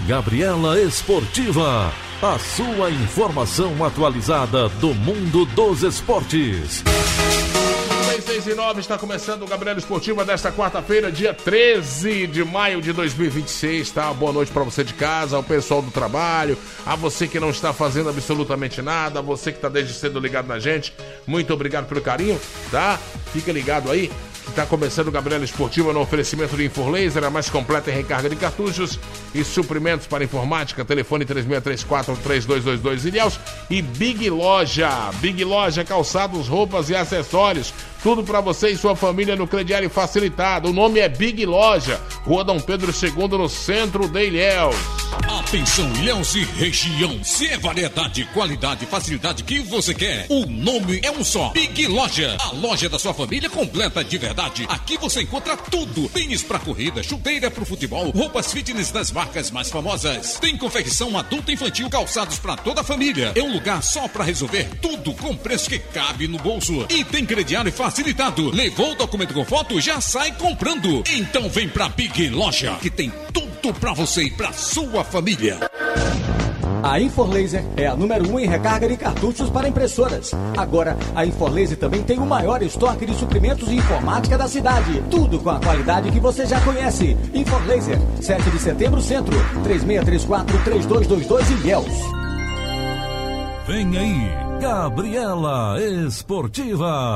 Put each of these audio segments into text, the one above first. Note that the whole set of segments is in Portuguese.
Gabriela Esportiva, a sua informação atualizada do mundo dos esportes. 6 e 9, está começando o Gabriela Esportiva desta quarta-feira, dia 13 de maio de 2026, tá? Boa noite para você de casa, ao pessoal do trabalho, a você que não está fazendo absolutamente nada, a você que está desde cedo ligado na gente, muito obrigado pelo carinho, tá? Fica ligado aí, que está começando o Gabriela Esportiva no oferecimento de Inforlaser, a mais completa em recarga de cartuchos e suprimentos para informática, telefone 3634-3222 Ilhéus e Big Loja, calçados, roupas e acessórios, tudo para você e sua família no crediário facilitado. O nome é Big Loja, Rua Dom Pedro II, no centro de Ilhéus. Atenção, Ilhéus e região. Se é variedade, qualidade e facilidade que você quer, o nome é um só: Big Loja. A loja da sua família completa de verdade. Aqui você encontra tudo: tênis pra corrida, chuteira pro futebol, roupas fitness das marcas mais famosas. Tem confecção adulta e infantil, calçados pra toda a família. É um lugar só pra resolver tudo com preço que cabe no bolso. E tem crediário facilitado. Levou o documento com foto, já sai comprando. Então vem pra Big Loja, que tem tudo pra você e pra sua família. A Inforlaser é a número 1 em recarga de cartuchos para impressoras. Agora, a Inforlaser também tem o maior estoque de suprimentos de informática da cidade. Tudo com a qualidade que você já conhece. Inforlaser, 7 de setembro, Centro, 3634-3222 Ilhéus. Vem aí, Gabriela Esportiva.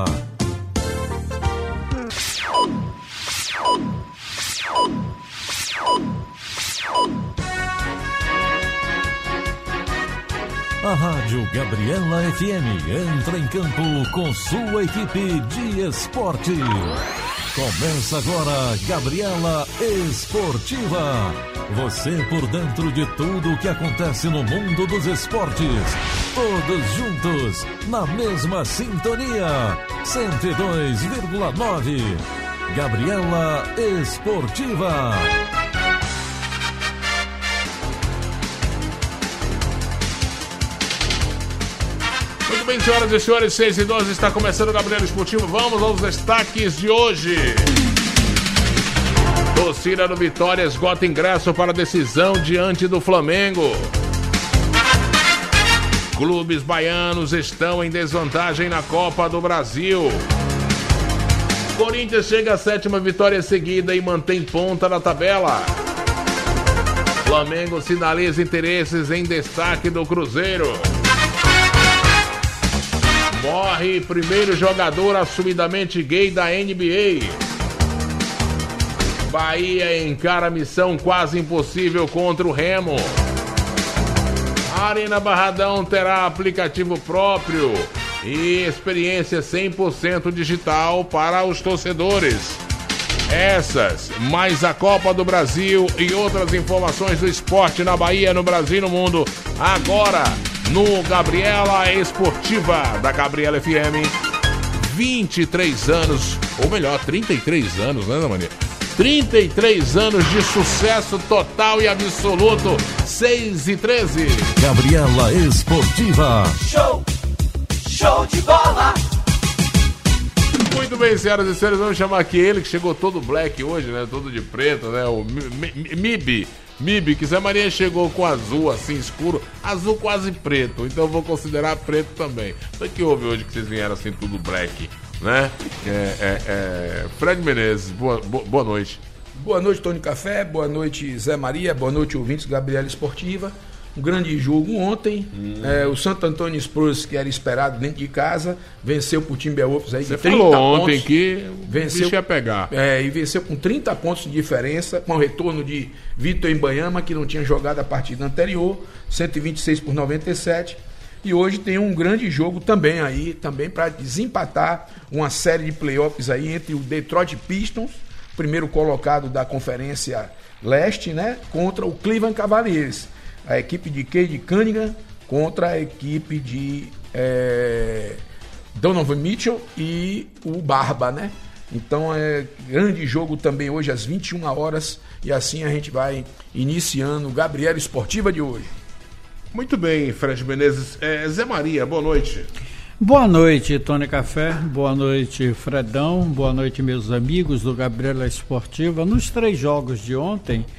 A Rádio Gabriela FM entra em campo com sua equipe de esporte. Começa agora Gabriela Esportiva. Você por dentro de tudo o que acontece no mundo dos esportes. Todos juntos, na mesma sintonia. 102,9. Gabriela Esportiva. Muito bem, senhoras e senhores, 6 e 12, está começando o Gabriela Esportivo. Vamos aos destaques de hoje. Torcida do Vitória esgota ingresso para a decisão diante do Flamengo. Clubes baianos estão em desvantagem na Copa do Brasil. Corinthians chega à 7ª vitória seguida e mantém ponta na tabela. Flamengo sinaliza interesses em destaque do Cruzeiro. Morre primeiro jogador assumidamente gay da NBA. Bahia encara missão quase impossível contra o Remo. A Arena Barradão terá aplicativo próprio e experiência 100% digital para os torcedores. Essas, mais a Copa do Brasil e outras informações do esporte na Bahia, no Brasil e no mundo, agora no Gabriela Esportiva da Gabriela FM. 23 anos, ou melhor, 33 anos, né, Mania? 33 anos de sucesso total e absoluto. 6 e 13. Gabriela Esportiva. Show de bola. Muito bem, senhoras e senhores, vamos chamar aqui ele que chegou todo black hoje, né? Todo de preto, né? O Mib, que Zé Maria chegou com azul assim escuro, azul quase preto, então eu vou considerar preto também. O que houve hoje que vocês vieram assim tudo black, né? Fred Menezes, boa noite. Boa noite, Tony Café, boa noite, Zé Maria, boa noite, ouvintes Gabriela Esportiva. Um grande jogo ontem, o Santo Antônio Spurs, que era esperado dentro de casa, venceu pro Timberwolves aí de 30 pontos. Você falou ontem que venceu, o bicho ia pegar. E venceu com 30 pontos de diferença, com o retorno de Vitor Embanyama, que não tinha jogado a partida anterior, 126-97. E hoje tem um grande jogo também aí, também para desempatar uma série de playoffs aí entre o Detroit Pistons, primeiro colocado da Conferência Leste, né, contra o Cleveland Cavaliers. A equipe de Cade Cunningham contra a equipe de Donovan Mitchell e o Barba, né? Então grande jogo também hoje às 21 horas e assim a gente vai iniciando o Gabriela Esportiva de hoje. Muito bem, Fred Menezes. Zé Maria, boa noite. Boa noite, Tony Café, boa noite, Fredão, boa noite, meus amigos do Gabriela Esportiva. Nos 3 jogos de ontem,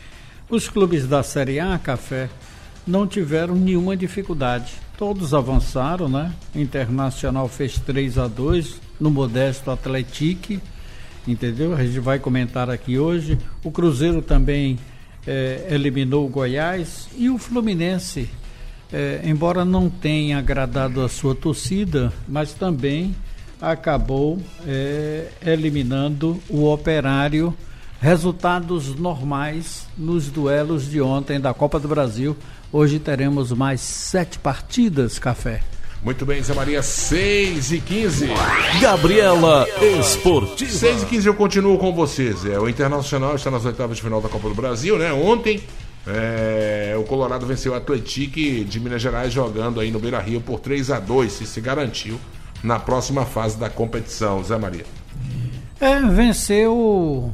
Os clubes da Série A, Café, não tiveram nenhuma dificuldade. Todos avançaram, né? Internacional fez 3-2 no modesto Atlético, entendeu? A gente vai comentar aqui hoje. O Cruzeiro também eliminou o Goiás e o Fluminense, embora não tenha agradado a sua torcida, mas também acabou eliminando o Operário. Resultados normais nos duelos de ontem da Copa do Brasil. Hoje teremos mais 7 partidas, Café. Muito bem, Zé Maria, 6h15. Gabriela Esportiva. 6h15 eu continuo com vocês. O Internacional está nas oitavas de final da Copa do Brasil, né? Ontem o Colorado venceu o Atlético de Minas Gerais jogando aí no Beira-Rio por 3-2 e se garantiu na próxima fase da competição, Zé Maria. Venceu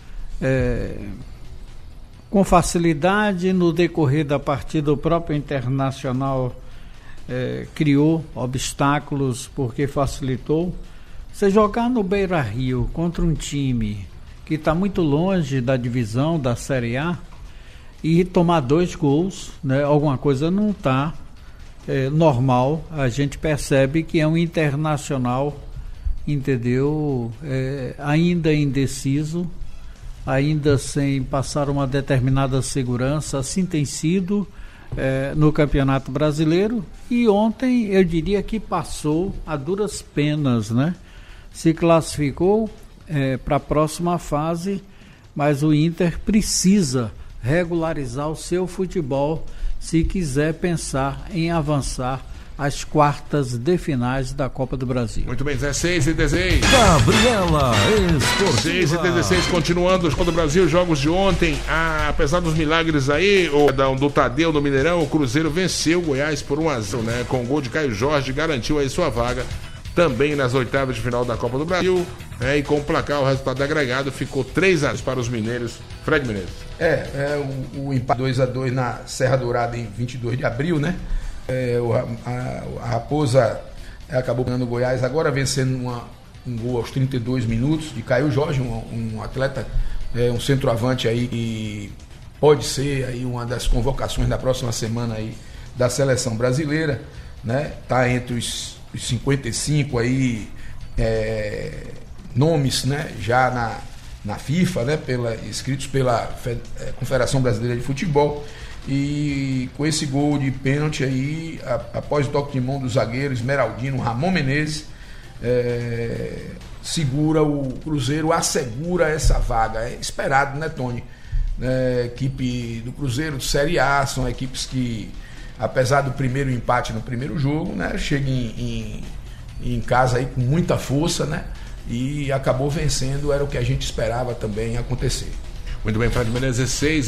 com facilidade. No decorrer da partida, o próprio Internacional criou obstáculos porque facilitou. Você jogar no Beira-Rio contra um time que está muito longe da divisão da Série A e tomar 2 gols, né, alguma coisa não está normal. A gente percebe que é um Internacional, entendeu? Ainda indeciso, ainda sem passar uma determinada segurança. Assim tem sido no Campeonato Brasileiro, e ontem eu diria que passou a duras penas, né? Se classificou para a próxima fase, mas o Inter precisa regularizar o seu futebol se quiser pensar em avançar às quartas de finais da Copa do Brasil. Muito bem, 16h16. Gabriela Esportiva. 6h16, continuando os Copa do Brasil, jogos de ontem. Apesar dos milagres aí, do Tadeu no Mineirão, o Cruzeiro venceu o Goiás por 1-0, né? Com o gol de Caio Jorge, garantiu aí sua vaga também nas oitavas de final da Copa do Brasil. E com o placar, o resultado agregado ficou 3-0 para os mineiros. Fred Menezes. O empate 2-2 na Serra Dourada em 22 de abril, né? A Raposa acabou ganhando o Goiás, agora vencendo um gol aos 32 minutos de Caio Jorge, um atleta, um centroavante aí que pode ser aí uma das convocações da próxima semana aí da seleção brasileira, né? Tá entre os 55 aí nomes, né? Já na FIFA, né? Inscritos pela Confederação Brasileira de Futebol. E com esse gol de pênalti aí, após o toque de mão do zagueiro esmeraldino Ramon Menezes, segura o Cruzeiro, assegura essa vaga. É esperado, né, Tony? Equipe do Cruzeiro de Série A, são equipes que, apesar do primeiro empate no primeiro jogo, né, chega em casa aí com muita força, né? E acabou vencendo, era o que a gente esperava também acontecer. Muito bem, Fred Menezes,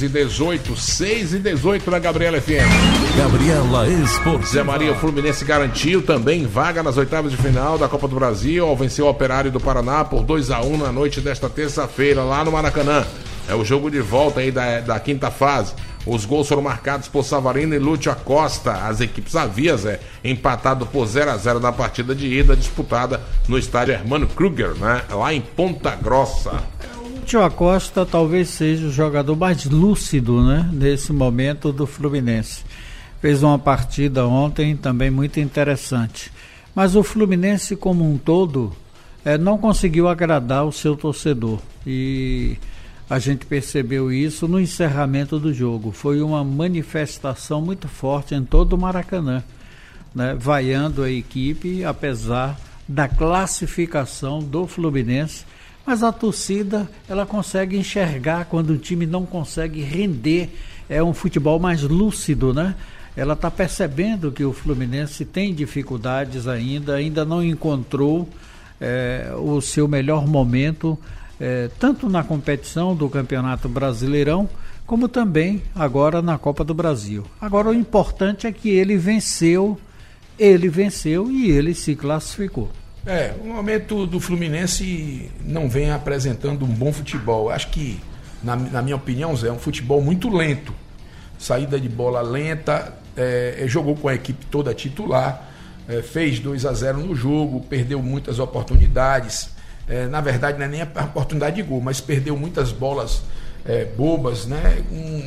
6h18 na Gabriela FM. Gabriela Esportiva. Zé Maria, o Fluminense garantiu também vaga nas oitavas de final da Copa do Brasil, ao vencer o Operário do Paraná por 2-1 na noite desta terça-feira, lá no Maracanã. É o jogo de volta aí da quinta fase. Os gols foram marcados por Savarino e Lúcio Acosta. As equipes haviam empatado por 0-0 na partida de ida disputada no estádio Hermano Kruger, né? Lá em Ponta Grossa. Lúcio Acosta talvez seja o jogador mais lúcido, né, nesse momento do Fluminense. Fez uma partida ontem também muito interessante. Mas o Fluminense como um todo não conseguiu agradar o seu torcedor. E a gente percebeu isso no encerramento do jogo. Foi uma manifestação muito forte em todo o Maracanã, né, vaiando a equipe, apesar da classificação do Fluminense. Mas a torcida, ela consegue enxergar quando o time não consegue render. É um futebol mais lúcido, né? Ela está percebendo que o Fluminense tem dificuldades ainda não encontrou o seu melhor momento, tanto na competição do Campeonato Brasileirão, como também agora na Copa do Brasil. Agora o importante é que ele venceu e ele se classificou. O momento do Fluminense não vem apresentando um bom futebol. Acho que, na minha opinião, Zé, é um futebol muito lento. Saída de bola lenta, jogou com a equipe toda titular, fez 2-0 no jogo, perdeu muitas oportunidades. Na verdade, não é nem a oportunidade de gol, mas perdeu muitas bolas bobas, né?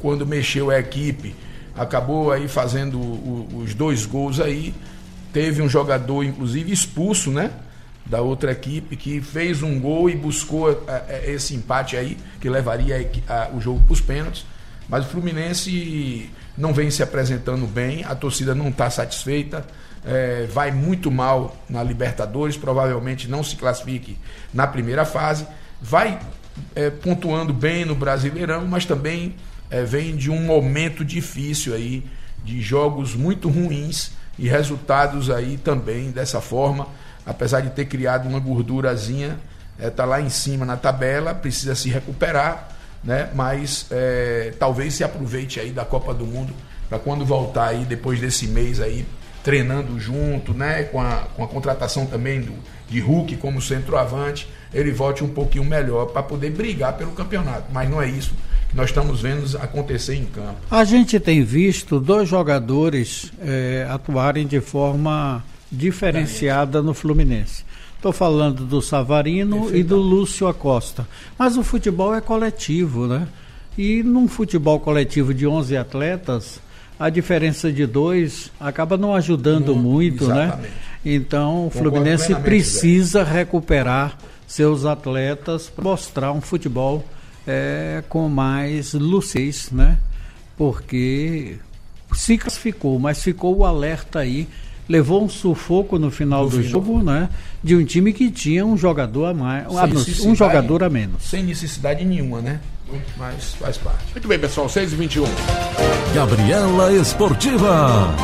quando mexeu a equipe, acabou aí fazendo os 2 gols aí. Teve um jogador, inclusive, expulso, né? Da outra equipe, que fez um gol e buscou esse empate aí, que levaria o jogo para os pênaltis. Mas o Fluminense não vem se apresentando bem, a torcida não está satisfeita, vai muito mal na Libertadores, provavelmente não se classifique na primeira fase, vai pontuando bem no Brasileirão, mas também vem de um momento difícil aí, de jogos muito ruins e resultados aí também dessa forma. Apesar de ter criado uma gordurazinha, está lá em cima na tabela, precisa se recuperar, né? Mas talvez se aproveite aí da Copa do Mundo para quando voltar aí depois desse mês aí treinando junto, né? Com a contratação também de Hulk como centroavante, ele volte um pouquinho melhor para poder brigar pelo campeonato. Mas não é isso que nós estamos vendo acontecer em campo. A gente tem visto 2 jogadores atuarem de forma diferenciada no Fluminense. Estou falando do Savarino e do Lúcio Acosta. Mas o futebol é coletivo, né? E num futebol coletivo de 11 atletas, a diferença de 2 acaba não ajudando muito, exatamente, né? Então o Fluminense precisa recuperar seus atletas para mostrar um futebol com mais lucidez, né? Porque se classificou, mas ficou o alerta aí. Levou um sufoco no final do jogo, né? De um time que tinha um jogador a mais, um jogador a menos. Sem necessidade nenhuma, né? Mas faz parte. Muito bem, pessoal, 6h21. Gabriela Esportiva.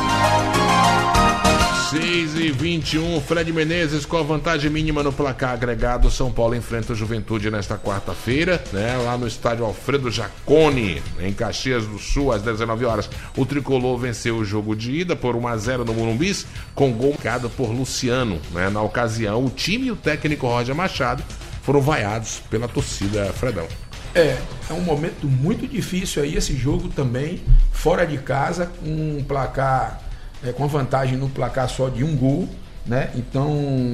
6h21, Fred Menezes com a vantagem mínima no placar agregado. São Paulo enfrenta o Juventude nesta quarta-feira, né? Lá no estádio Alfredo Jaconi, em Caxias do Sul, às 19 horas. O Tricolor venceu o jogo de ida por 1-0 no Morumbis, com gol marcado por Luciano, né? Na ocasião, o time e o técnico Roger Machado foram vaiados pela torcida, Fredão. É um momento muito difícil aí esse jogo também, fora de casa, com um placar... com vantagem no placar só de 1 gol, né? Então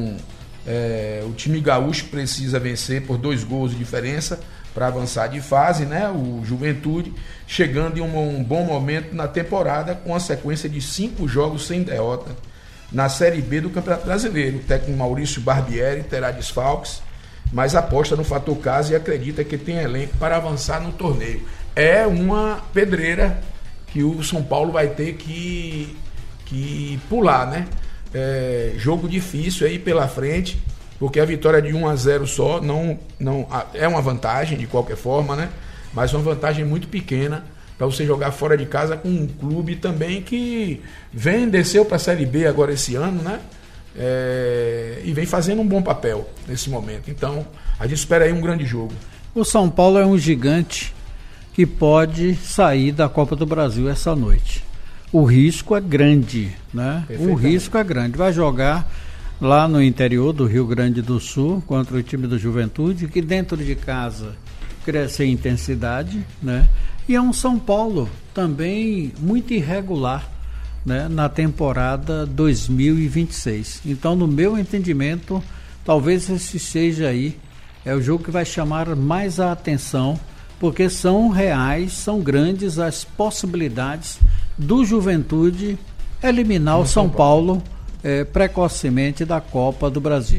o time gaúcho precisa vencer por 2 gols de diferença para avançar de fase, né? O Juventude chegando em um bom momento na temporada, com a sequência de 5 jogos sem derrota na Série B do Campeonato Brasileiro. O técnico Maurício Barbieri terá desfalques, mas aposta no fator casa e acredita que tem elenco para avançar no torneio. É uma pedreira que o São Paulo vai ter que pular, né? Jogo difícil aí pela frente, porque a vitória de 1-0 só não é uma vantagem de qualquer forma, né? Mas uma vantagem muito pequena para você jogar fora de casa com um clube também que desceu para a Série B agora esse ano, né? E vem fazendo um bom papel nesse momento. Então a gente espera aí um grande jogo. O São Paulo é um gigante que pode sair da Copa do Brasil essa noite. O risco é grande, né? O risco é grande. Vai jogar lá no interior do Rio Grande do Sul contra o time do Juventude, que dentro de casa cresce em intensidade, né? E é um São Paulo também muito irregular, né? Na temporada 2026. Então, no meu entendimento, talvez esse seja aí o jogo que vai chamar mais a atenção, porque são reais, são grandes as possibilidades do Juventude eliminar o São Paulo precocemente da Copa do Brasil.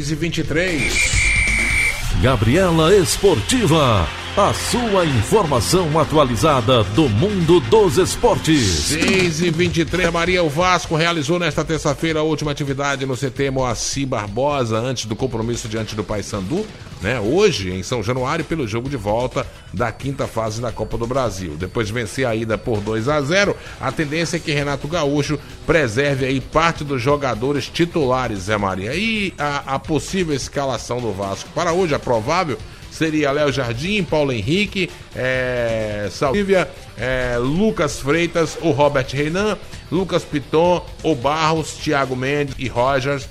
6h23. Gabriela Esportiva, a sua informação atualizada do mundo dos esportes. 6h23, Maria, o Vasco realizou nesta terça-feira a última atividade no CT Moacir Barbosa, antes do compromisso diante do Paysandu, né? Hoje, em São Januário, pelo jogo de volta da 5ª fase da Copa do Brasil. Depois de vencer a ida por 2-0, a tendência é que Renato Gaúcho preserve aí parte dos jogadores titulares, Zé Maria. E a possível escalação do Vasco para hoje, a provável, seria Léo Jardim, Paulo Henrique, Saldívia, Lucas Freitas, o Robert Reinan, Lucas Piton, o Barros, Thiago Mendes e Rogers,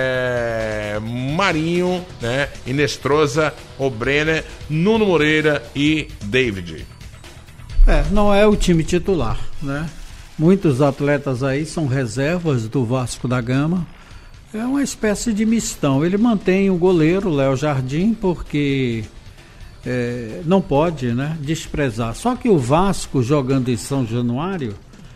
Marinho, né, Inestrosa, o Brenner, Nuno Moreira e David. Não é o time titular, né? Muitos atletas aí são reservas do Vasco da Gama. É uma espécie de mistão. Ele mantém o goleiro Léo Jardim, porque não pode, né, desprezar. Só que o Vasco, jogando em São Januário,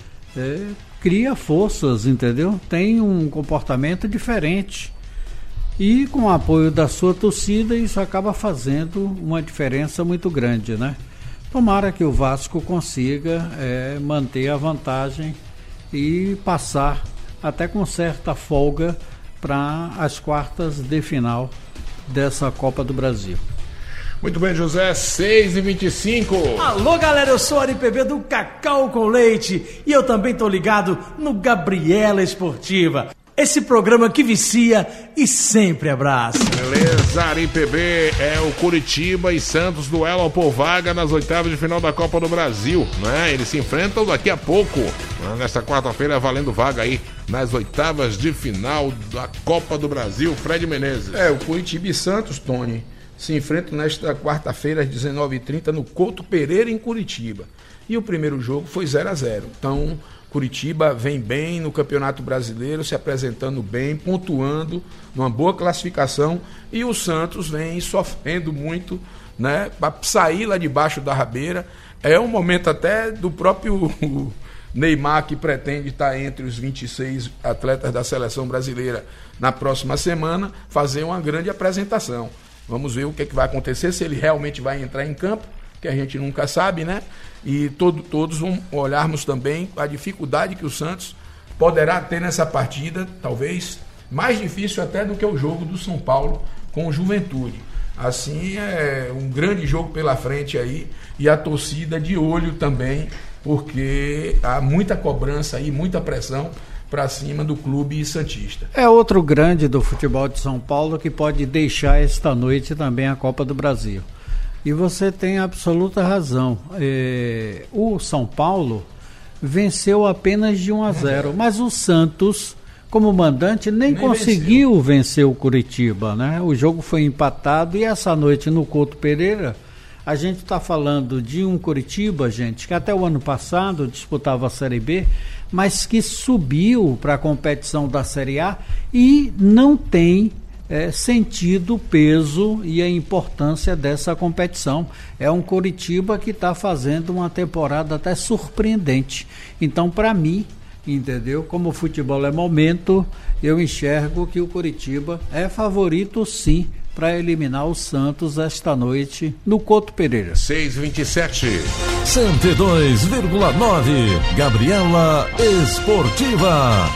cria forças, entendeu? Tem um comportamento diferente. E com o apoio da sua torcida, isso acaba fazendo uma diferença muito grande, né? Tomara que o Vasco consiga manter a vantagem e passar até com certa folga para as quartas de final dessa Copa do Brasil. Muito bem, José, 6h25. Alô, galera, eu sou o Ari PB do Cacau com Leite e eu também tô ligado no Gabriela Esportiva. Esse programa que vicia e sempre abraça. Beleza, Ari PB, é o Curitiba e Santos duelam por vaga nas oitavas de final da Copa do Brasil, né? Eles se enfrentam daqui a pouco, né? Nesta quarta-feira, valendo vaga aí nas oitavas de final da Copa do Brasil. Fred Menezes. O Curitiba e Santos, Tony, se enfrentam nesta quarta-feira às 19h30 no Couto Pereira, em Curitiba. E o primeiro jogo foi 0-0. Então, Curitiba vem bem no Campeonato Brasileiro, se apresentando bem, pontuando, numa boa classificação. E o Santos vem sofrendo muito, né, para sair lá debaixo da rabeira. É um momento até do próprio Neymar, que pretende estar entre os 26 atletas da seleção brasileira na próxima semana, fazer uma grande apresentação. Vamos ver o que vai acontecer, se ele realmente vai entrar em campo, que a gente nunca sabe, né? E todos vão olharmos também a dificuldade que o Santos poderá ter nessa partida, talvez mais difícil até do que o jogo do São Paulo com o Juventude. Assim, é um grande jogo pela frente aí, e a torcida de olho também, porque há muita cobrança aí, muita pressão para cima do clube santista. É outro grande do futebol de São Paulo que pode deixar esta noite também a Copa do Brasil. E você tem absoluta razão. O São Paulo venceu apenas de 1-0, mas o Santos, como mandante, nem conseguiu vencer o Curitiba, né? O jogo foi empatado e essa noite no Couto Pereira, a gente está falando de um Curitiba, gente, que até o ano passado disputava a Série B, mas que subiu para a competição da Série A e não tem sentido o peso e a importância dessa competição. É um Curitiba que está fazendo uma temporada até surpreendente. Então, para mim, entendeu? Como o futebol é momento, eu enxergo que o Curitiba é favorito, sim, para eliminar o Santos esta noite no Couto Pereira. 6h27. 102,9. Gabriela Esportiva.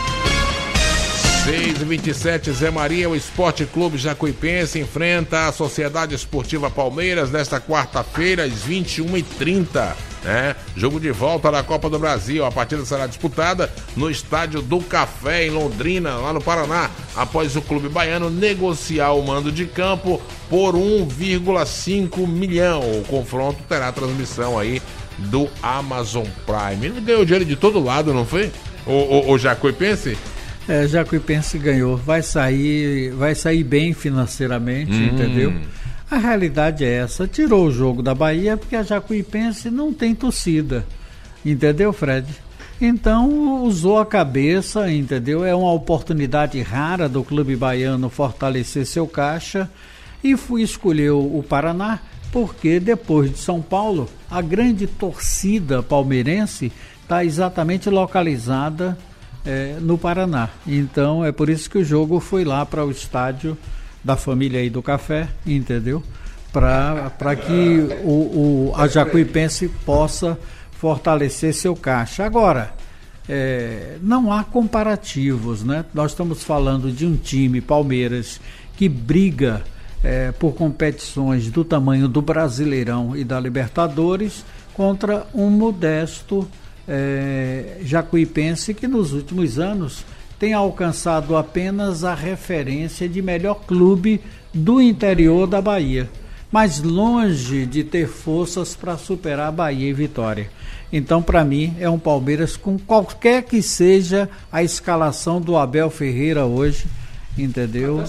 6h27, Zé Maria, o Esporte Clube Jacuipense enfrenta a Sociedade Esportiva Palmeiras nesta quarta-feira às 21h30, né? Jogo de volta da Copa do Brasil. A partida será disputada no Estádio do Café, em Londrina, lá no Paraná, após o clube baiano negociar o mando de campo por 1,5 milhão. O confronto terá transmissão aí do Amazon Prime. Ele ganhou dinheiro de todo lado, não foi? O Jacuipense? Jacuipense ganhou, vai sair bem financeiramente, entendeu? A realidade é essa, tirou o jogo da Bahia porque a Jacuipense não tem torcida, entendeu, Fred? Então usou a cabeça, entendeu? É uma oportunidade rara do clube baiano fortalecer seu caixa e escolheu o Paraná porque depois de São Paulo, a grande torcida palmeirense está exatamente localizada no Paraná. Então é por isso que o jogo foi lá para o estádio da família aí do Café, entendeu? Para que a Jacuipense possa fortalecer seu caixa. Agora, não há comparativos, né? Nós estamos falando de um time, Palmeiras, que briga por competições do tamanho do Brasileirão e da Libertadores, contra um modesto Jacuipense que nos últimos anos tem alcançado apenas a referência de melhor clube do interior da Bahia, mas longe de ter forças para superar Bahia e Vitória. Então, para mim, é um Palmeiras com qualquer que seja a escalação do Abel Ferreira hoje, entendeu?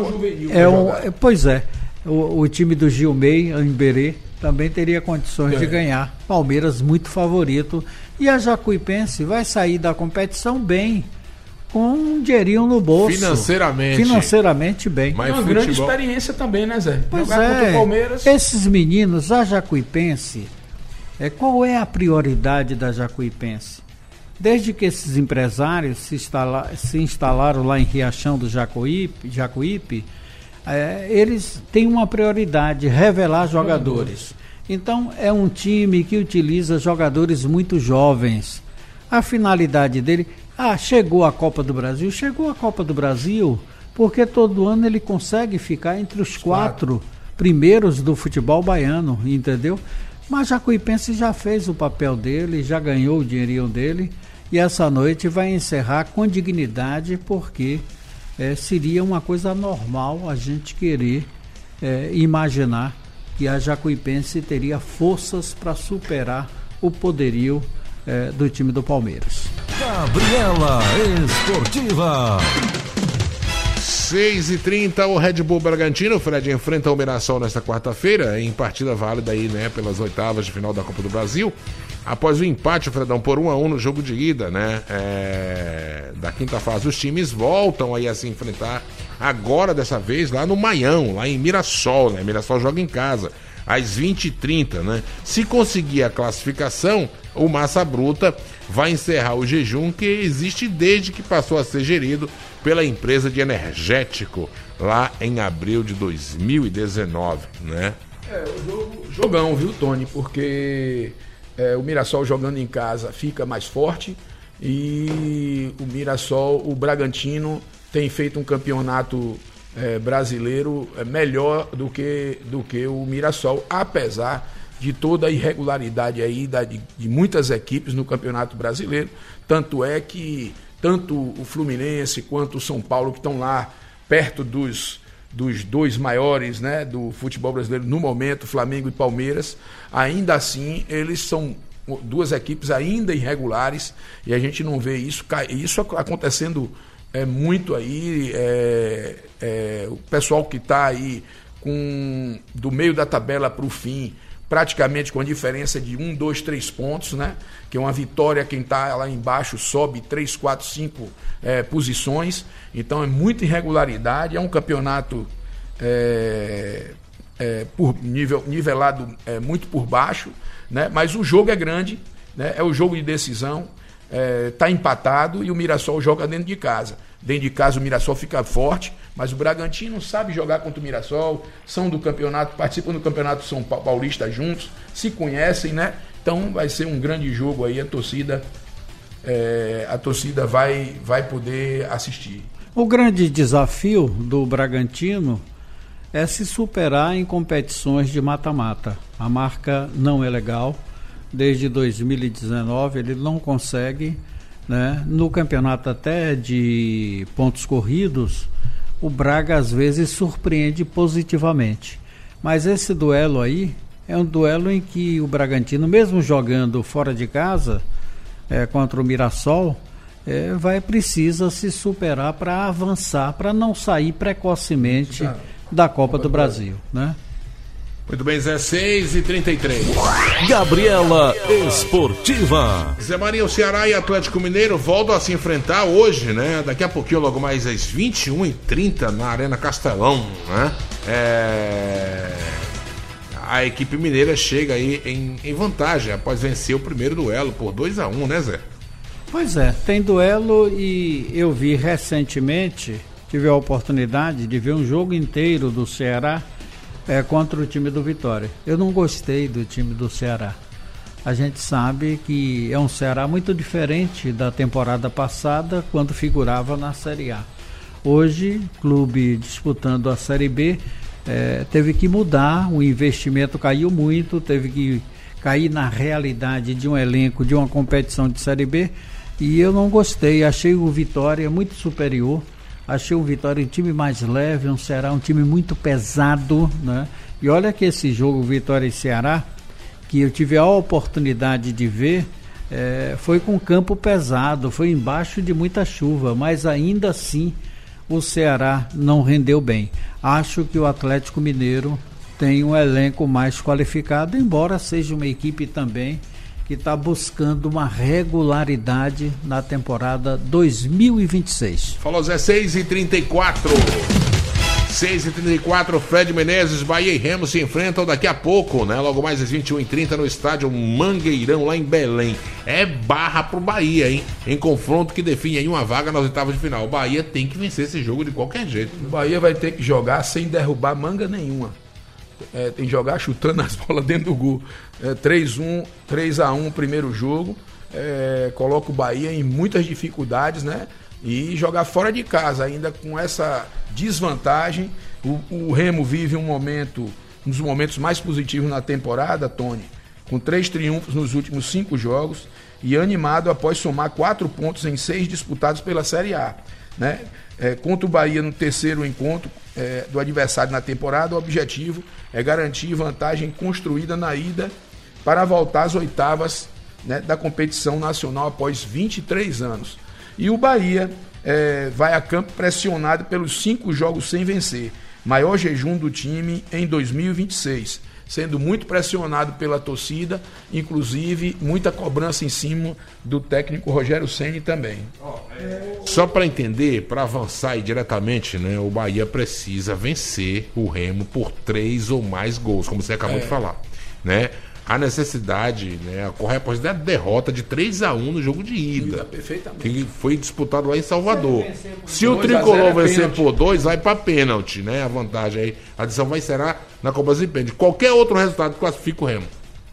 Pois é, o time do Gilmei, Amberê, também teria condições de ganhar. Palmeiras muito favorito. E a Jacuipense vai sair da competição bem, com um dinheirinho no bolso. Financeiramente bem. Mas uma grande experiência também, né, Zé? Pois contra o Palmeiras. Esses meninos, a Jacuipense, qual é a prioridade da Jacuipense? Desde que esses empresários se instalaram lá em Riachão do Jacuípe, eles têm uma prioridade, revelar jogadores. Então, é um time que utiliza jogadores muito jovens. A finalidade dele... chegou a Copa do Brasil? Chegou a Copa do Brasil porque todo ano ele consegue ficar entre os 4 primeiros do futebol baiano, entendeu? Mas Jacuipense já fez o papel dele, já ganhou o dinheirinho dele, e essa noite vai encerrar com dignidade, porque seria uma coisa normal a gente querer imaginar que a Jacuipense teria forças para superar o poderio do time do Palmeiras. Gabriela Esportiva. 6h30, o Red Bull Bragantino. O Fred enfrenta o Mirassol nesta quarta-feira, em partida válida aí, né, pelas oitavas de final da Copa do Brasil. Após o empate, o Fredão, por 1-1 no jogo de ida, né, da quinta fase, os times voltam aí a se enfrentar agora, dessa vez, lá no Maião, lá em Mirassol, né? Mirassol joga em casa, às 20h30, né? Se conseguir a classificação, o Massa Bruta vai encerrar o jejum que existe desde que passou a ser gerido pela empresa de energético lá em abril de 2019, né? Jogão, viu, Tony? Porque o Mirassol jogando em casa fica mais forte, e o Bragantino tem feito um campeonato brasileiro melhor do que o Mirassol, apesar de toda a irregularidade aí de muitas equipes no Campeonato Brasileiro. Tanto é que tanto o Fluminense quanto o São Paulo, que estão lá perto dos dois maiores, né, do futebol brasileiro no momento, Flamengo e Palmeiras, ainda assim eles são duas equipes ainda irregulares, e a gente não vê isso acontecendo muito aí. O pessoal que está aí do meio da tabela para o fim, praticamente com a diferença de 1, 2, 3 pontos, né? Que é uma vitória, quem está lá embaixo sobe 3, 4, 5 posições. Então é muita irregularidade, é um campeonato por nivelado muito por baixo, né? Mas o jogo é grande, né? É o jogo de decisão, está empatado, e o Mirassol joga dentro de casa. Dentro de casa o Mirassol fica forte, mas o Bragantino sabe jogar contra o Mirassol, são do campeonato, participam do campeonato São Paulista juntos, se conhecem, né? Então vai ser um grande jogo aí, a torcida vai poder assistir. O grande desafio do Bragantino é se superar em competições de mata-mata. A marca não é legal, desde 2019 ele não consegue, né? No campeonato até de pontos corridos, o Braga às vezes surpreende positivamente. Mas esse duelo aí é um duelo em que o Bragantino, mesmo jogando fora de casa, contra o Mirassol, precisa se superar para avançar, para não sair precocemente da Copa do Brasil, né? Muito bem, Zé, 6h33. Gabriela Esportiva. Zé Maria, o Ceará e Atlético Mineiro voltam a se enfrentar hoje, né? Daqui a pouquinho, logo mais às 21h30 na Arena Castelão, né? A equipe mineira chega aí em vantagem após vencer o primeiro duelo por 2-1, né, Zé? Pois é, tem duelo, e eu vi recentemente, tive a oportunidade de ver um jogo inteiro do Ceará contra o time do Vitória. Eu não gostei do time do Ceará. A gente sabe que é um Ceará muito diferente da temporada passada, quando figurava na Série A. Hoje, clube disputando a Série B, teve que mudar, o investimento caiu muito, teve que cair na realidade de um elenco, de uma competição de Série B, e eu não gostei. Achei o Vitória muito superior. Achei o Vitória um time mais leve, um Ceará um time muito pesado, né? E olha que esse jogo Vitória e Ceará, que eu tive a oportunidade de ver, foi com campo pesado, foi embaixo de muita chuva, mas ainda assim o Ceará não rendeu bem. Acho que o Atlético Mineiro tem um elenco mais qualificado, embora seja uma equipe também que está buscando uma regularidade na temporada 2026. Falou Zé, 6h34. 6h34, Fred Menezes, Bahia e Remo se enfrentam daqui a pouco, né? Logo mais às 21h30 no estádio Mangueirão, lá em Belém. É barra pro Bahia, hein? Em confronto que define aí uma vaga nas oitavas de final. O Bahia tem que vencer esse jogo de qualquer jeito. O Bahia vai ter que jogar sem derrubar manga nenhuma. Tem que jogar chutando as bolas dentro do gol. 3-1 primeiro jogo. Coloca o Bahia em muitas dificuldades, né? E jogar fora de casa, ainda com essa desvantagem. O Remo vive um dos momentos mais positivos na temporada, Tony, com 3 triunfos nos últimos 5 jogos e animado após somar 4 pontos em 6 disputados pela Série A, né? Contra o Bahia no terceiro encontro do adversário na temporada, o objetivo é garantir vantagem construída na ida para voltar às oitavas, né, da competição nacional após 23 anos. E o Bahia vai a campo pressionado pelos 5 jogos sem vencer, maior jejum do time em 2026, sendo muito pressionado pela torcida, inclusive muita cobrança em cima do técnico Rogério Ceni também. Só para entender, para avançar aí diretamente, né, o Bahia precisa vencer o Remo por 3 ou mais gols, como você acabou de falar, né? A necessidade, né, ocorre após a derrota de 3-1 no jogo de ida, que foi disputado lá em Salvador. Se o Tricolor vencer por 2, vai para pênalti, né? A vantagem aí, a decisão vai ser na Copa dos Pênaltis. Qualquer outro resultado classifica o Remo.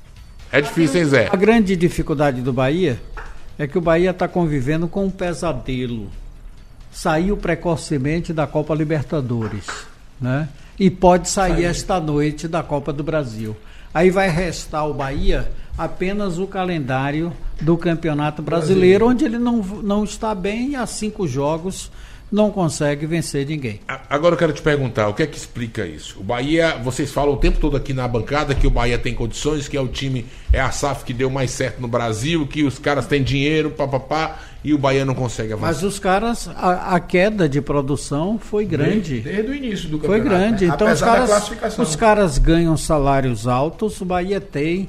É difícil, hein, Zé? A grande dificuldade do Bahia é que o Bahia está convivendo com um pesadelo. Saiu precocemente da Copa Libertadores, né? E pode sair esta noite da Copa do Brasil. Aí vai restar ao Bahia apenas o calendário do Campeonato Brasileiro, onde ele não está bem e há 5 jogos não consegue vencer ninguém. Agora eu quero te perguntar, o que é que explica isso? O Bahia, vocês falam o tempo todo aqui na bancada que o Bahia tem condições, que é o time, é a SAF que deu mais certo no Brasil, que os caras têm dinheiro, e o Bahia não consegue avançar. Mas os caras, a queda de produção foi grande. Desde o início do campeonato. Foi grande. Né? Então os caras ganham salários altos, o Bahia tem,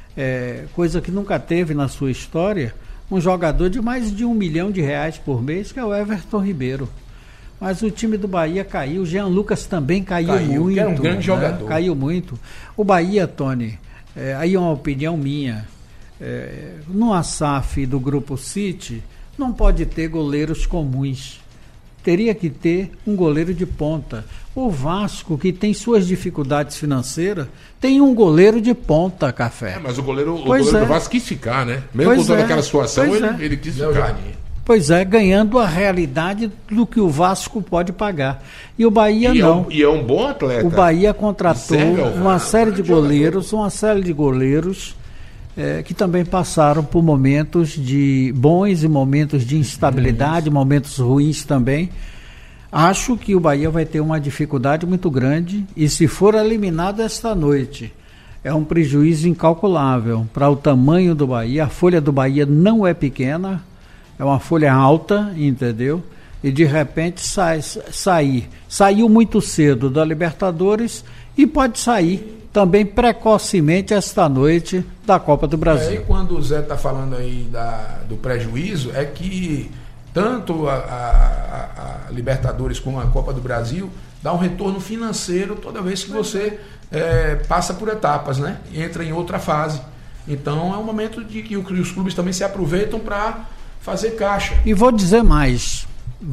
coisa que nunca teve na sua história, um jogador de mais de R$1 milhão por mês, que é o Everton Ribeiro. Mas o time do Bahia caiu, o Jean Lucas também caiu muito. Que é um grande jogador. Caiu muito. O Bahia, Tony, aí é uma opinião minha, no ASAF do Grupo City, não pode ter goleiros comuns. Teria que ter um goleiro de ponta. O Vasco, que tem suas dificuldades financeiras, tem um goleiro de ponta, Café. Mas o goleiro do Vasco quis ficar, né? Mesmo com toda aquela situação, ele quis ficar. Pois é, ganhando a realidade do que o Vasco pode pagar. E o Bahia não. E é um bom atleta. O Bahia contratou uma série de goleiros, que também passaram por momentos de bons e momentos de instabilidade, momentos ruins também. Acho que o Bahia vai ter uma dificuldade muito grande e, se for eliminado esta noite, é um prejuízo incalculável para o tamanho do Bahia. A folha do Bahia não é pequena, é uma folha alta, entendeu? E de repente saiu muito cedo da Libertadores e pode sair também precocemente esta noite da Copa do Brasil. Aí quando o Zé está falando aí do prejuízo, é que tanto a Libertadores como a Copa do Brasil dá um retorno financeiro toda vez que você passa por etapas, né? Entra em outra fase. Então é um momento de que os clubes também se aproveitam para fazer caixa. E vou dizer mais.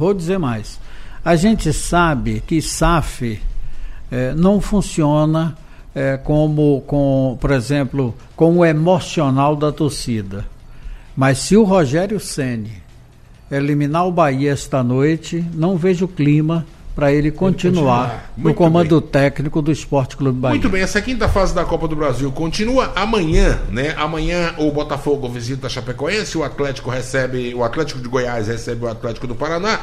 A gente sabe que SAF não funciona por exemplo, com o emocional da torcida. Mas se o Rogério Ceni eliminar o Bahia esta noite, não vejo clima para ele continuar no comando técnico do Esporte Clube Bahia. Muito bem, essa quinta fase da Copa do Brasil continua amanhã, né? Amanhã o Botafogo visita a Chapecoense, o Atlético de Goiás recebe o Atlético do Paraná,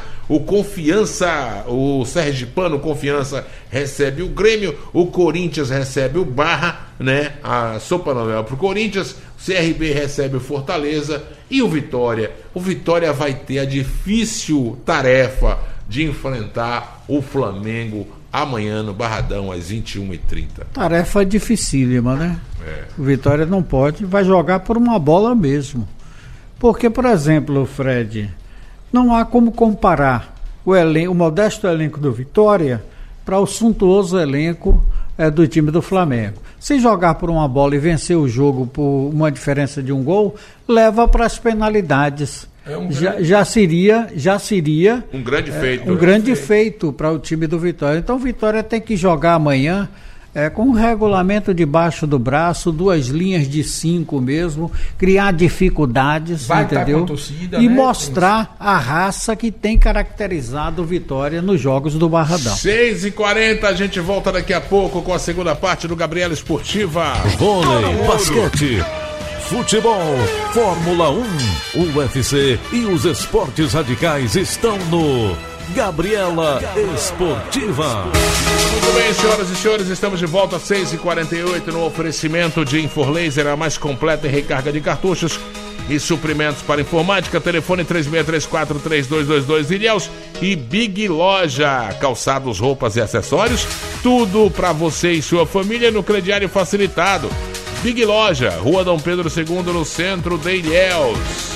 o Sergipano Confiança recebe o Grêmio, o Corinthians recebe o Barra, né? A sopa não é pro Corinthians, o CRB recebe o Fortaleza e o Vitória. O Vitória vai ter a difícil tarefa de enfrentar o Flamengo amanhã no Barradão às 21h30. Tarefa dificílima, né? O Vitória não pode, vai jogar por uma bola mesmo. Porque, por exemplo, Fred, não há como comparar o modesto elenco do Vitória para o suntuoso elenco do time do Flamengo. Se jogar por uma bola e vencer o jogo por uma diferença de um gol, leva para as penalidades. Já seria um grande feito. Um grande feito para o time do Vitória. Então o Vitória tem que jogar amanhã com um regulamento debaixo do braço, 2 linhas de 5 mesmo, criar dificuldades, entendeu? Torcida, e né? mostrar a raça que tem caracterizado o Vitória nos jogos do Barradão. 6h40, a gente volta daqui a pouco com a segunda parte do Gabriela Esportiva. Vôlei, basquete, futebol, Fórmula 1, UFC e os esportes radicais estão no Gabriela Esportiva. Muito bem, senhoras e senhores, estamos de volta às 6h48 no oferecimento de Inforlaser, a mais completa em recarga de cartuchos e suprimentos para informática. Telefone 3634-3222 Ilhéus e Big Loja, calçados, roupas e acessórios, tudo para você e sua família no crediário facilitado. Big Loja, Rua Dom Pedro II, no centro de Ilhéus.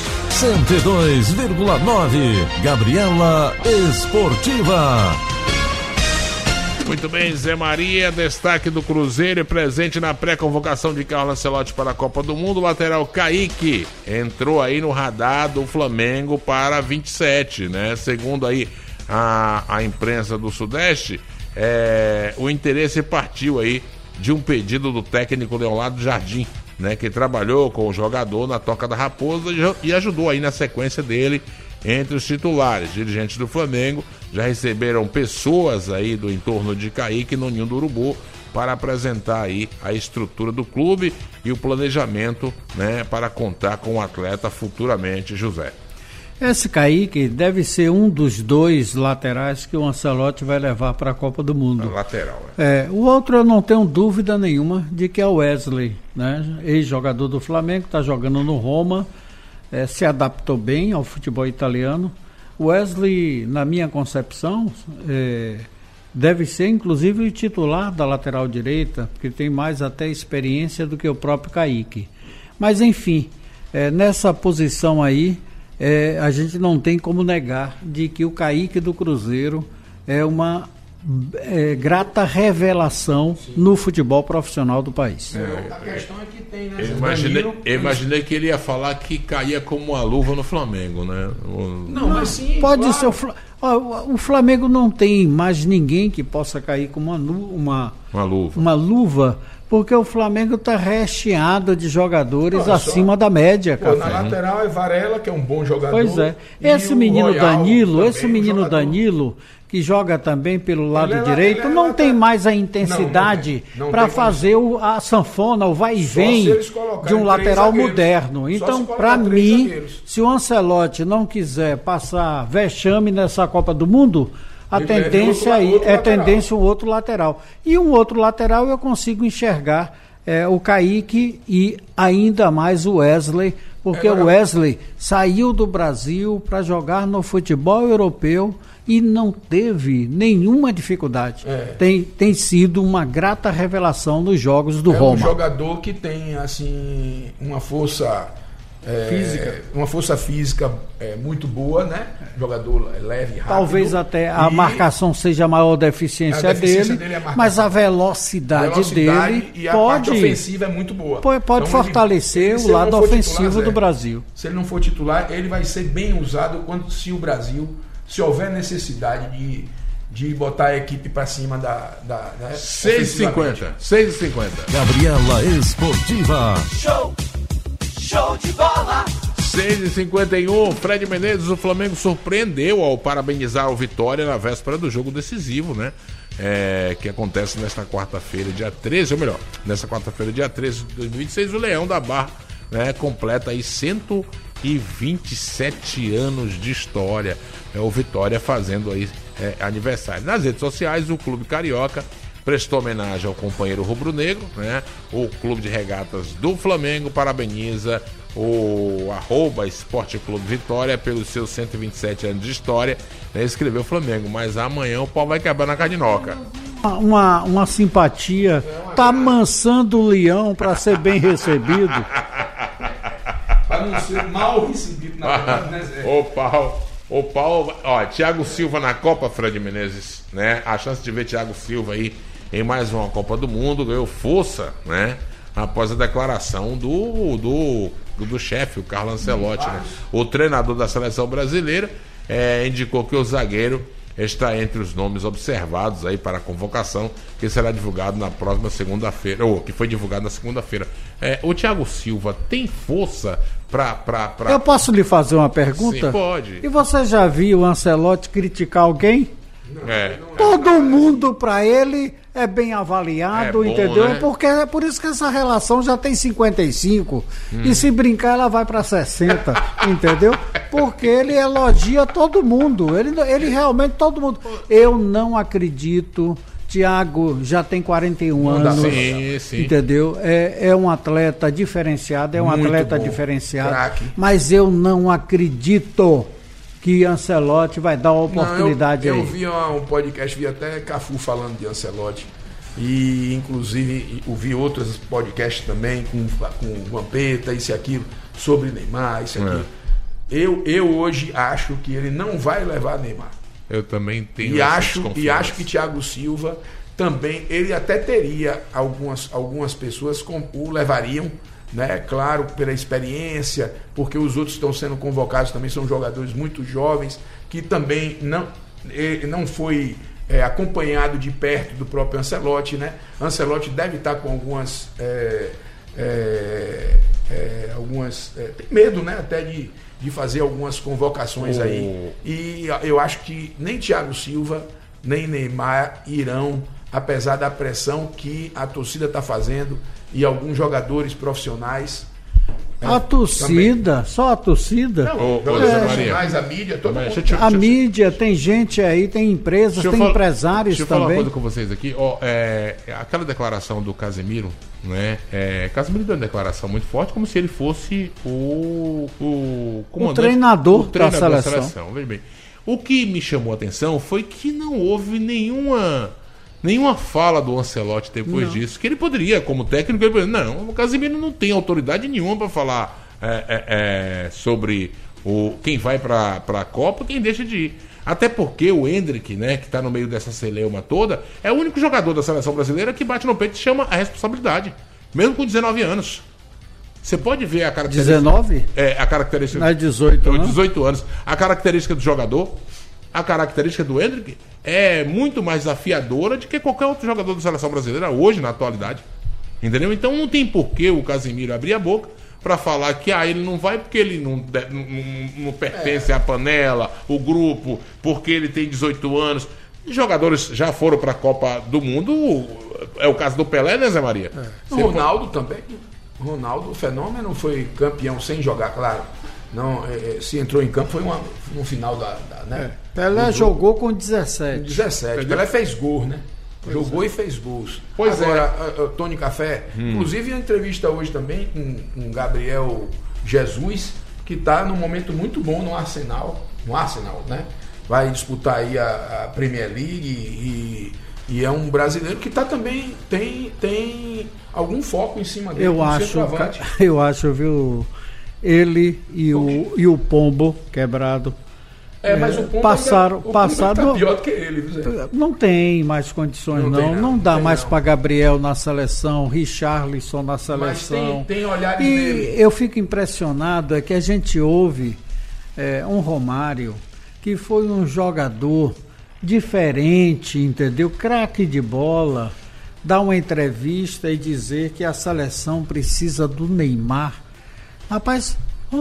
102,9 Gabriela Esportiva. Muito bem, Zé Maria, destaque do Cruzeiro e presente na pré-convocação de Carlos Ancelotti para a Copa do Mundo. O lateral Kaique entrou aí no radar do Flamengo para 27, né? Segundo aí a imprensa do Sudeste, o interesse partiu aí de um pedido do técnico Leonardo Jardim, né, que trabalhou com o jogador na Toca da Raposa e ajudou aí na sequência dele entre os titulares. Dirigentes do Flamengo já receberam pessoas aí do entorno de Kaique no Ninho do Urubu para apresentar aí a estrutura do clube e o planejamento, né, para contar com o atleta futuramente, José. Esse Kaique deve ser um dos 2 laterais que o Ancelotti vai levar para a Copa do Mundo. Lateral, o outro eu não tenho dúvida nenhuma de que é o Wesley, né? Ex-jogador do Flamengo, está jogando no Roma, se adaptou bem ao futebol italiano. O Wesley, na minha concepção, deve ser inclusive o titular da lateral direita, porque tem mais até experiência do que o próprio Kaique. Mas enfim, nessa posição aí, a gente não tem como negar de que o Kaique do Cruzeiro é uma grata revelação no futebol profissional do país. A questão é que tem, né? Eu imaginei que ele ia falar que caía como uma luva no Flamengo, né? Não, mas sim, pode claro. ser. O Flamengo não tem mais ninguém que possa cair com uma luva, porque o Flamengo está recheado de jogadores acima da média, cara. Na lateral é Varela, que é um bom jogador. Pois é. Esse menino Danilo, que joga também pelo lado direito, não tem mais a intensidade para fazer a sanfona, o vai e vem de um lateral moderno. Então, para mim, se o Ancelotti não quiser passar vexame nessa Copa do Mundo, a tendência aí é tendência um outro lateral. E um outro lateral eu consigo enxergar o Kaique e ainda mais o Wesley, porque o Wesley saiu do Brasil para jogar no futebol europeu e não teve nenhuma dificuldade. Tem sido uma grata revelação nos jogos do Roma. É um jogador que tem assim uma força física, muito boa, né? Jogador leve, rápido. Talvez até a marcação seja a maior deficiência dele, mas a velocidade dele e a parte ofensiva é muito boa. Pode fortalecer o lado ofensivo do Brasil. Se ele não for titular, ele vai ser bem usado se o Brasil, se houver necessidade de botar a equipe para cima da 6h50. Gabriela Esportiva. Show de bola! 6h51, Fred Menezes, o Flamengo surpreendeu ao parabenizar o Vitória na véspera do jogo decisivo, né? Que acontece nesta quarta-feira, dia 13, ou melhor, nesta quarta-feira, dia 13 de 2026, o Leão da Barra, né, completa aí 127 anos de história. O Vitória fazendo aí aniversário. Nas redes sociais, o Clube Carioca prestou homenagem ao companheiro rubro-negro, né? O Clube de Regatas do Flamengo parabeniza o @Esporte Clube Vitória, pelos seus 127 anos de história, né, escreveu o Flamengo, mas amanhã o pau vai quebrar na Cardinoca. Uma simpatia, tá amansando o leão para ser bem recebido. Para não ser mal recebido, na verdade, né, Zé? O pau, ó, Thiago Silva na Copa, Fred Menezes, né? A chance de ver Thiago Silva aí em mais uma Copa do Mundo ganhou força, né? Após a declaração do chefe, o Carlo Ancelotti, né? O treinador da seleção brasileira indicou que o zagueiro está entre os nomes observados aí para a convocação, que será divulgado na próxima segunda-feira, ou que foi divulgado na segunda-feira. O Thiago Silva tem força para... Eu posso lhe fazer uma pergunta? Sim, pode. E você já viu o Ancelotti criticar alguém? Não, Todo mundo para ele é bem avaliado, bom, entendeu? né? Porque é por isso que essa relação já tem 55 e se brincar ela vai para 60, entendeu? Porque ele elogia todo mundo, ele realmente todo mundo. Eu não acredito. Thiago já tem 41 anos, sim. entendeu? É um atleta diferenciado, Muito atleta bom, diferenciado, craque. mas eu não acredito que Ancelotti vai dar uma oportunidade aí. Eu vi um podcast, vi até Cafu falando de Ancelotti. E inclusive ouvi outros podcasts também com Vampeta, isso e aquilo, sobre Neymar, isso e aquilo. Eu hoje acho que ele não vai levar Neymar. Eu também tenho E acho que Thiago Silva também, ele até teria algumas pessoas o levariam, né? Claro, pela experiência, porque os outros estão sendo convocados também, são jogadores muito jovens, que também não foi acompanhado de perto do próprio Ancelotti, né? Ancelotti deve estar com algumas tem medo, né? Até de fazer algumas convocações aí. E eu acho que nem Thiago Silva, nem Neymar irão, apesar da pressão que a torcida está fazendo e alguns jogadores profissionais. A torcida, também. Só a torcida? Não, jogadores profissionais, a mídia, todo mundo. A mídia, tem gente aí, tem empresas, tem empresários também. Deixa eu falar uma coisa com vocês aqui. Aquela declaração do Casemiro, né? Casemiro deu uma declaração muito forte, como se ele fosse o treinador da seleção. Veja bem. O que me chamou a atenção foi que não houve nenhuma fala do Ancelotti depois disso. Que ele poderia, como técnico, o Casemiro não tem autoridade nenhuma para falar sobre quem vai para a Copa, quem deixa de ir. Até porque o Endrick, né, que está no meio dessa celeuma toda, é o único jogador da seleção brasileira que bate no peito e chama a responsabilidade, mesmo com 19 anos. Você pode ver a característica... 19? A característica... Não é 18 anos? 18 anos. A característica do jogador, a característica do Endrick é muito mais desafiadora do que qualquer outro jogador da seleção brasileira hoje, na atualidade. Entendeu? Então não tem porquê o Casemiro abrir a boca para falar que ele não vai porque ele não pertence à panela, o grupo, porque ele tem 18 anos. Jogadores já foram para a Copa do Mundo, é o caso do Pelé, né, Zé Maria? O Ronaldo também. Ronaldo, o fenômeno, foi campeão sem jogar, claro. Não, se entrou em campo foi no final né? Pelé jogou com 17. 17. Pelé fez gol, né? Jogou e fez gols. Agora, Tony Café, inclusive a entrevista hoje também com Gabriel Jesus, que está num momento muito bom no Arsenal, né? Vai disputar aí a Premier League e é um brasileiro que tá também tem algum foco em cima dele. Eu acho, viu, ele e o Pombo quebrado. Mas o Pombo passaram tá pior do que ele, viu? Não tem mais condições, não dá mais para Gabriel na seleção, Richarlison na seleção. Mas tem olhares e dele. Eu fico impressionado que a gente ouve um Romário, que foi um jogador diferente, entendeu? Craque de bola, dar uma entrevista e dizer que a seleção precisa do Neymar. Rapaz,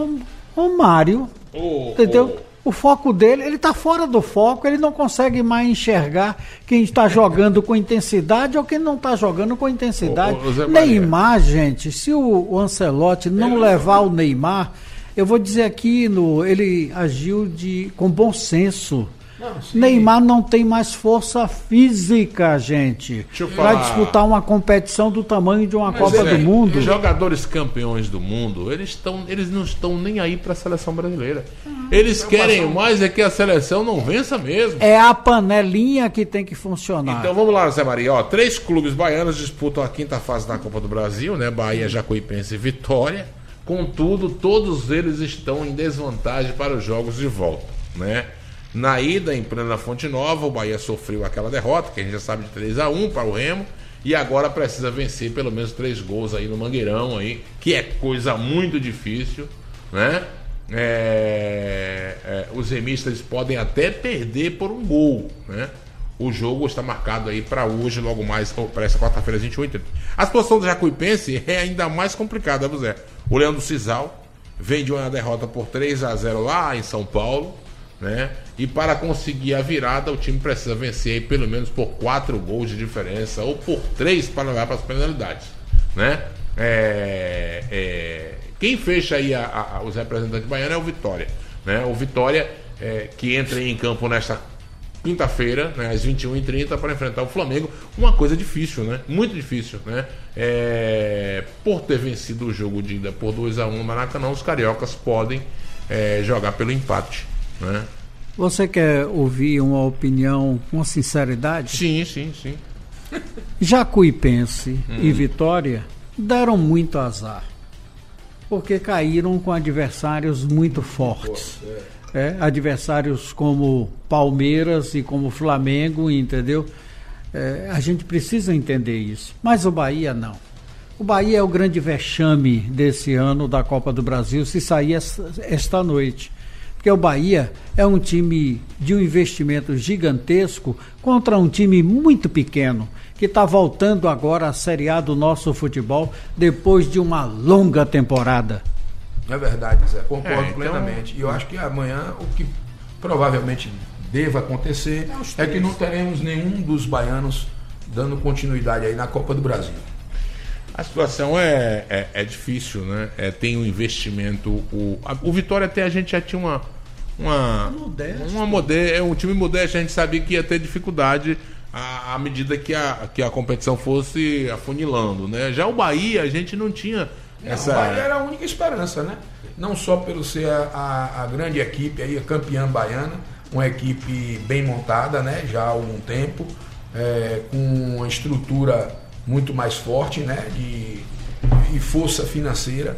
Romário, entendeu? O foco dele, ele está fora do foco, ele não consegue mais enxergar quem está jogando com intensidade ou quem não está jogando com intensidade. Neymar, gente, se o Ancelotti não levar o Neymar, eu vou dizer aqui, ele agiu com bom senso. Neymar não tem mais força física, gente, para disputar uma competição do tamanho de uma Copa do Mundo. Os jogadores campeões do mundo, eles não estão nem aí para a seleção brasileira. Eles querem mais é que a seleção não vença mesmo. É a panelinha que tem que funcionar. Então vamos lá, Zé Maria. 3 clubes baianos disputam a 5ª fase da Copa do Brasil, né? Bahia, Jacuipense e Vitória. Contudo, todos eles estão em desvantagem para os jogos de volta, né? Na ida, em plena Fonte Nova, o Bahia sofreu aquela derrota, que a gente já sabe, de 3-1 para o Remo, e agora precisa vencer pelo menos 3 gols aí no Mangueirão, aí, que é coisa muito difícil, né? Os remistas podem até perder por um gol, né? O jogo está marcado aí para hoje, logo mais, para essa quarta-feira, 21h30. A situação do Jacuipense é ainda mais complicada, Zé. O Leão do Cisal vem de uma derrota por 3-0 lá em São Paulo, né? E para conseguir a virada, o time precisa vencer aí pelo menos por 4 gols de diferença, ou por 3 para levar para as penalidades, né? Quem fecha aí os representantes baianos é o Vitória, né? O Vitória que entra em campo nesta quinta-feira, né, às 21h30, para enfrentar o Flamengo. Uma coisa difícil, né? Muito difícil, né? Por ter vencido o jogo de ida por 2-1 no Maracanã, os cariocas podem jogar pelo empate, né? Você quer ouvir uma opinião com sinceridade? Sim. Jacuipense e Vitória deram muito azar, porque caíram com adversários muito fortes. Adversários como Palmeiras e como Flamengo, entendeu? A gente precisa entender isso. Mas o Bahia não. O Bahia é o grande vexame desse ano da Copa do Brasil, se sair esta noite. Porque o Bahia é um time de um investimento gigantesco contra um time muito pequeno, que está voltando agora à Série A do nosso futebol depois de uma longa temporada. É verdade, Zé, concordo plenamente. E eu acho que amanhã o que provavelmente deva acontecer é que não teremos nenhum dos baianos dando continuidade aí na Copa do Brasil. A situação é difícil, né? Tem um investimento. O Vitória até a gente já tinha um time modesto, a gente sabia que ia ter dificuldade à medida que a competição fosse afunilando, né? Já o Bahia, a gente não tinha. O Bahia era a única esperança, né? Não só pelo ser a grande equipe aí, a campeã baiana, uma equipe bem montada, né? Já há algum tempo, com uma estrutura muito mais forte, né? E força financeira.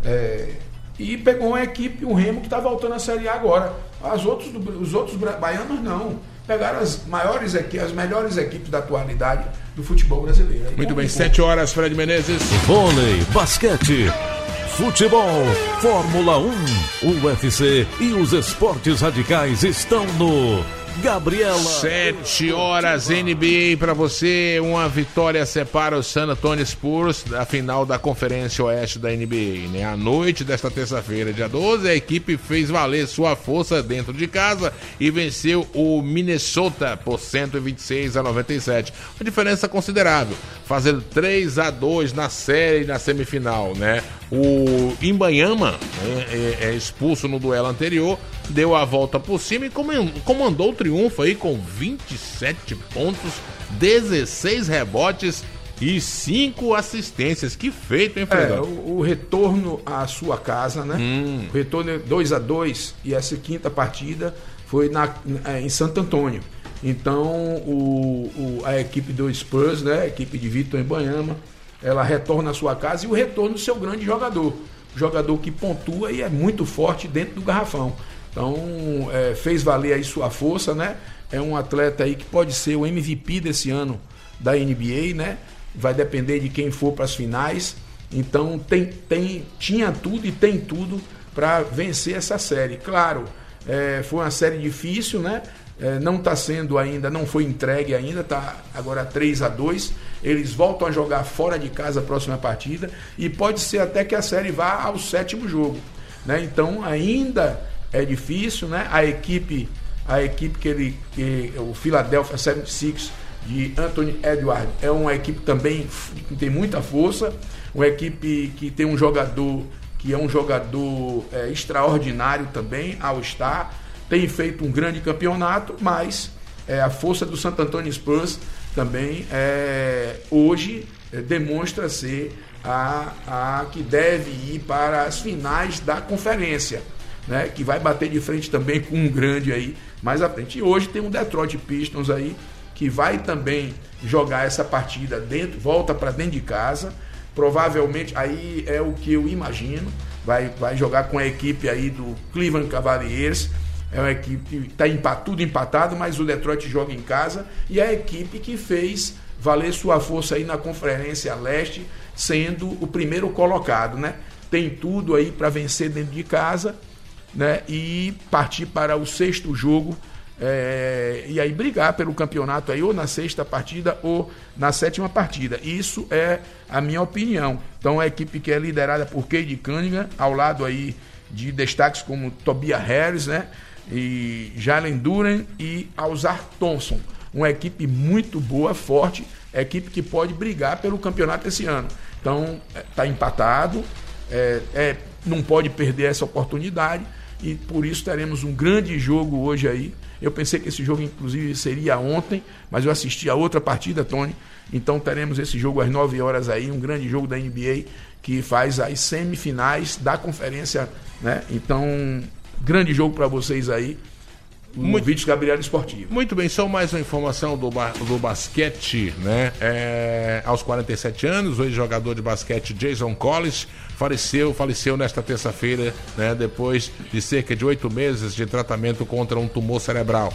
E pegou uma equipe, o Remo, que está voltando à Série A agora. Os outros baianos não. Pegaram as melhores equipes da atualidade do futebol brasileiro. Aí, muito bem, 7 horas, Fred Menezes. Vôlei, basquete, futebol, Fórmula 1, UFC e os esportes radicais estão no Gabriela. 7 horas, NBA para você. Uma vitória separa o San Antonio Spurs da final da Conferência Oeste da NBA, né? À noite desta terça-feira, dia 12, a equipe fez valer sua força dentro de casa e venceu o Minnesota por 126-97. Uma diferença considerável, fazendo 3-2 na série e na semifinal, né? O Imbanyama é expulso no duelo anterior, deu a volta por cima e comandou o triunfo aí com 27 pontos, 16 rebotes e 5 assistências. Que feito, hein, Fredão? O retorno à sua casa, né? O retorno 2-2 e essa quinta partida foi em Santo Antônio. Então a equipe do Spurs, né? A equipe de Vitor Imbanyama, ela retorna à sua casa, e o retorno do seu grande jogador que pontua e é muito forte dentro do garrafão. Então fez valer aí sua força, né? É um atleta aí que pode ser o MVP desse ano da NBA, né? Vai depender de quem for para as finais. Então tinha tudo e tem tudo para vencer essa série. Claro, foi uma série difícil, né? Não está sendo ainda, não foi entregue ainda, está agora 3-2. Eles voltam a jogar fora de casa a próxima partida e pode ser até que a série vá ao 7º jogo, né? Então ainda é difícil, né? A equipe o Philadelphia 76ers de Anthony Edwards é uma equipe também que tem muita força, uma equipe que tem um jogador que é um jogador extraordinário também, All-Star. tem feito um grande campeonato, mas a força do Santo Antônio Spurs também hoje demonstra ser a que deve ir para as finais da conferência, né? Que vai bater de frente também com um grande aí mais à frente. E hoje tem um Detroit Pistons aí que vai também jogar essa partida volta para dentro de casa. Provavelmente, aí é o que eu imagino, vai jogar com a equipe aí do Cleveland Cavaliers. É uma equipe que está tudo empatado, mas o Detroit joga em casa, e é a equipe que fez valer sua força aí na Conferência Leste, sendo o primeiro colocado, né? Tem tudo aí para vencer dentro de casa, né? E partir para o 6º jogo, e aí brigar pelo campeonato aí, ou na 6ª partida ou na 7ª partida. Isso é a minha opinião. Então a equipe que é liderada por Cade Cunningham, ao lado aí de destaques como Tobias Harris, né? E Jalen Duren e Ausar Thompson. Uma equipe muito boa, forte, equipe que pode brigar pelo campeonato esse ano. Então, está empatado, não pode perder essa oportunidade, e por isso teremos um grande jogo hoje aí. Eu pensei que esse jogo, inclusive, seria ontem, mas eu assisti a outra partida, Tony. Então, teremos esse jogo às 9 horas aí, um grande jogo da NBA, que faz as semifinais da conferência, né? Então, grande jogo para vocês aí. Vídeos Gabriel Esportivo. Muito bem, só mais uma informação do basquete, né? Aos 47 anos, o ex-jogador de basquete Jason Collins faleceu nesta terça-feira, né? Depois de cerca de 8 meses de tratamento contra um tumor cerebral.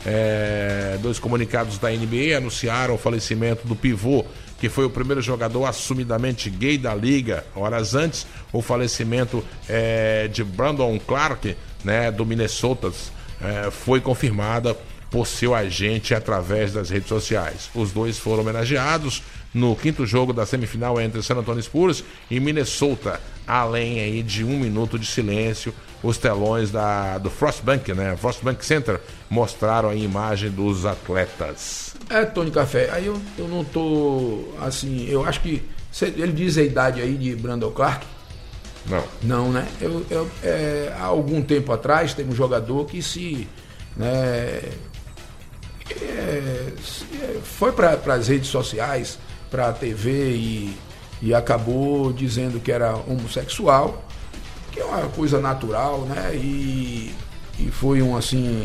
2 comunicados da NBA anunciaram o falecimento do pivô, que foi o primeiro jogador assumidamente gay da liga. Horas antes, o falecimento de Brandon Clark, né, do Minnesota, foi confirmada por seu agente através das redes sociais. Os dois foram homenageados no 5º jogo da semifinal entre San Antonio Spurs e Minnesota, além aí de 1 minuto de silêncio. Os telões do Frostbank, né, Frostbank Center, mostraram a imagem dos atletas. Tony Café, aí eu não tô assim, eu acho que ele diz a idade aí de Brandon Clark. Não, né? Há algum tempo atrás teve um jogador que foi para as redes sociais, para a TV e acabou dizendo que era homossexual, que é uma coisa natural, né? E foi um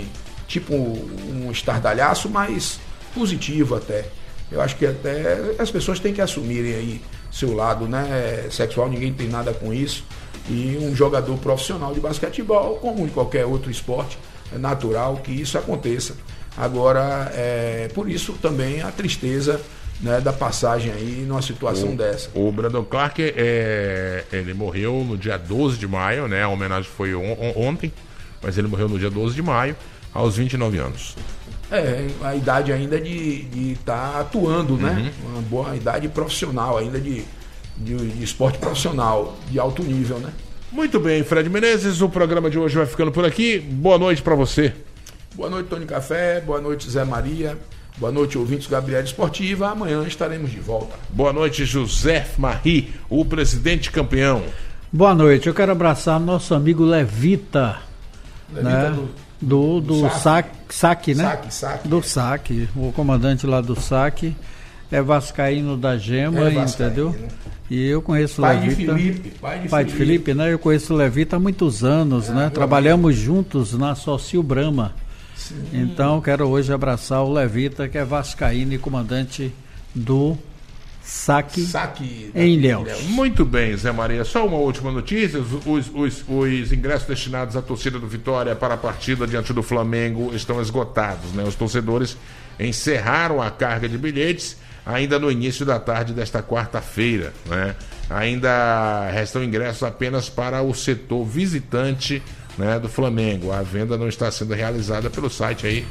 estardalhaço, mas positivo até. Eu acho que até as pessoas têm que assumirem aí seu lado, né, sexual, ninguém tem nada com isso. E um jogador profissional de basquetebol, como em qualquer outro esporte, é natural que isso aconteça. Agora, por isso também a tristeza, né, da passagem aí numa situação dessa. O Brandon Clark, ele morreu no dia 12 de maio, né? A homenagem foi ontem, mas ele morreu no dia 12 de maio, aos 29 anos. A idade ainda de estar atuando, né? Uma boa idade profissional ainda de esporte profissional de alto nível, né? Muito bem, Fred Menezes, o programa de hoje vai ficando por aqui. Boa noite para você. Boa noite, Tony Café. Boa noite, Zé Maria. Boa noite, ouvintes Gabriel Esportiva. Amanhã estaremos de volta. Boa noite, José Marie, o presidente campeão. Boa noite, eu quero abraçar nosso amigo Levita, né? Do SAC, né? SAC. Do SAC, o comandante lá do SAC é vascaíno da Gema, entendeu? Né? E eu conheço o Levita. Pai de Felipe, né? Eu conheço o Levita há muitos anos, né? Trabalhamos juntos na Socio Brahma. Sim. Então quero hoje abraçar o Levita, que é vascaíno e comandante do SAC em Ilhéus. Muito bem, Zé Maria. Só uma última notícia: os ingressos destinados à torcida do Vitória para a partida diante do Flamengo estão esgotados, né? Os torcedores encerraram a carga de bilhetes ainda no início da tarde desta quarta-feira, né? Ainda restam ingressos apenas para o setor visitante, né, do Flamengo. A venda não está sendo realizada pelo site aí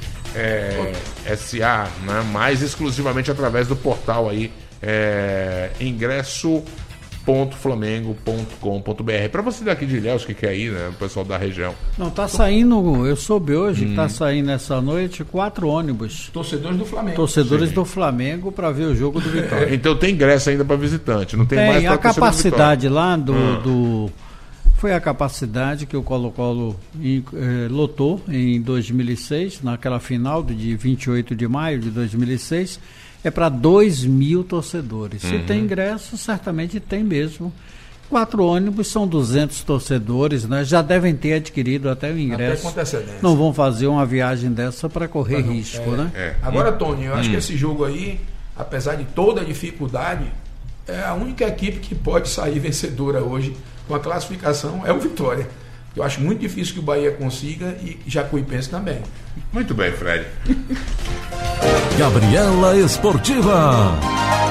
SA, né, mas exclusivamente através do portal aí ingresso.flamengo.com.br. Para você daqui de Ilhéus que quer ir, né, o pessoal da região. Não, tá saindo, eu soube hoje que tá saindo essa noite 4 ônibus. Torcedores do Flamengo. Torcedores do Flamengo para ver o jogo do Vitória. Então tem ingresso ainda para visitante, não tem mais a capacidade lá do foi a capacidade que o Colo-Colo lotou em 2006, naquela final de 28 de maio de 2006, é para 2.000 torcedores. Se tem ingresso, certamente tem mesmo. 4 ônibus, são 200 torcedores, né? Já devem ter adquirido até o ingresso. Até com antecedência. Não vão fazer uma viagem dessa para correr risco, né? Agora, Tony, eu acho que esse jogo aí, apesar de toda a dificuldade, é a única equipe que pode sair vencedora hoje com a classificação, é o Vitória. Eu acho muito difícil que o Bahia consiga e Jacuipense também. Muito bem, Fred. Gabriela Esportiva.